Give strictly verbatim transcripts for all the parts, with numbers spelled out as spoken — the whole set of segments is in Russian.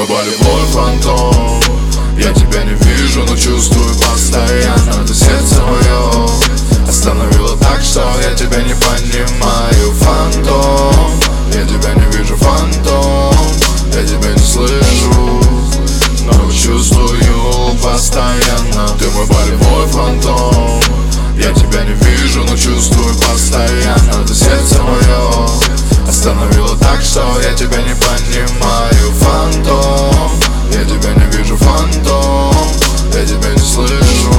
мой болевой фантом. Я тебя не вижу, но чувствую постоянно. Ты сердце мое остановила так, что я тебя не понимаю. Фантом, я тебя не вижу, фантом. Я тебя не слышу, но чувствую постоянно. Ты мой болевой фантом. Я тебя не вижу, но чувствую постоянно. Ты сердце мое остановила так, что я тебя не понимаю. Фантом, я тебя не вижу, фантом. Я тебя не слышу,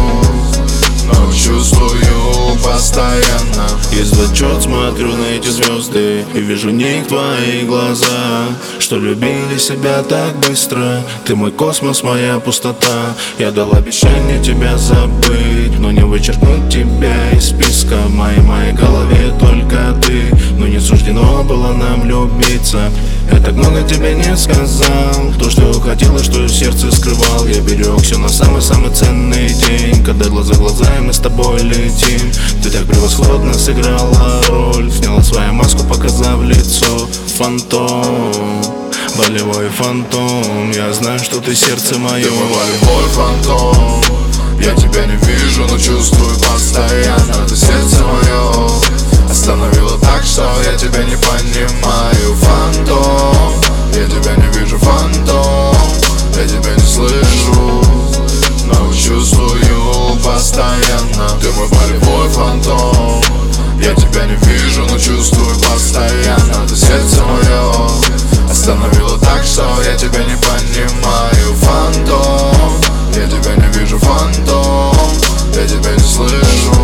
но чувствую постоянно. Есть зачет, смотрю на эти звезды и вижу в них твои глаза, что любили себя так быстро. Ты мой космос, моя пустота. Я дал обещание тебя забыть, но не вычеркнуть тебя из списка. В моей, моей голове только ты, но не суждено было нам любиться. Я так много тебе не сказал, то, что хотела, что в сердце скрывал. Я берег все на самый-самый ценный день, когда глаза в глаза и мы с тобой летим. Ты так превосходно сыграла роль, сняла свою маску, показав лицо. Фантом, болевой фантом. Я знаю, что ты сердце мое. Ты мой болевой фантом. Я тебя не вижу, но чувствую постоянно. Ты сердце мое остановила так, что я тебя не понимаю. Фантом, я тебя не вижу, фантом. Я тебя не слышу, но чувствую постоянно. Ты мой болевой фантом. Я тебя не вижу, но чувствую постоянно. Ты сердце мое остановила так, что я тебя не понимаю. Фантом, я тебя не вижу, фантом. Я тебя не слышу,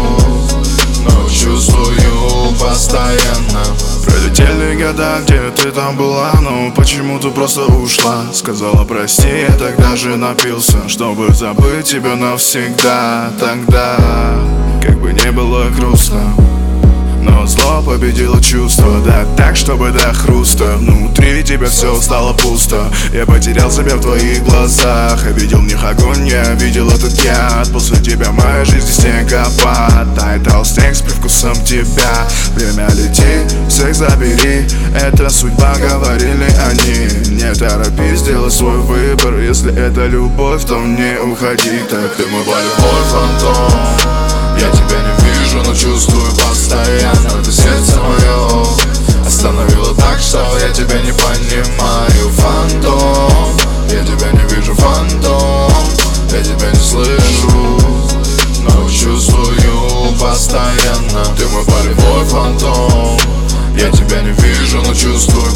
но чувствую постоянно. Пролетели года, где ты там была, но почему-то просто ушла. Сказала прости, я тогда же напился, чтобы забыть тебя навсегда. Тогда, как бы не было грустно, но зло победило чувство. Да так, чтобы до хруста. Внутри тебя все стало пусто. Я потерял себя в твоих глазах. Я видел в них огонь, я видел этот яд. После тебя моя жизнь снегопад. Таял снег с привкусом тебя. Время лети, всех забери. Это судьба, говорили они. Не торопись, сделай свой выбор. Если это любовь, то не уходи. Так ты мой болевой фантом. Я тебя не вижу, но чувствую постоянно. Ты сердце мое остановила так, что я тебя не понимаю. Фантом, я тебя не вижу, фантом. Я тебя не слышу, но чувствую постоянно. Ты мой болевой фантом. Я тебя не вижу, но чувствую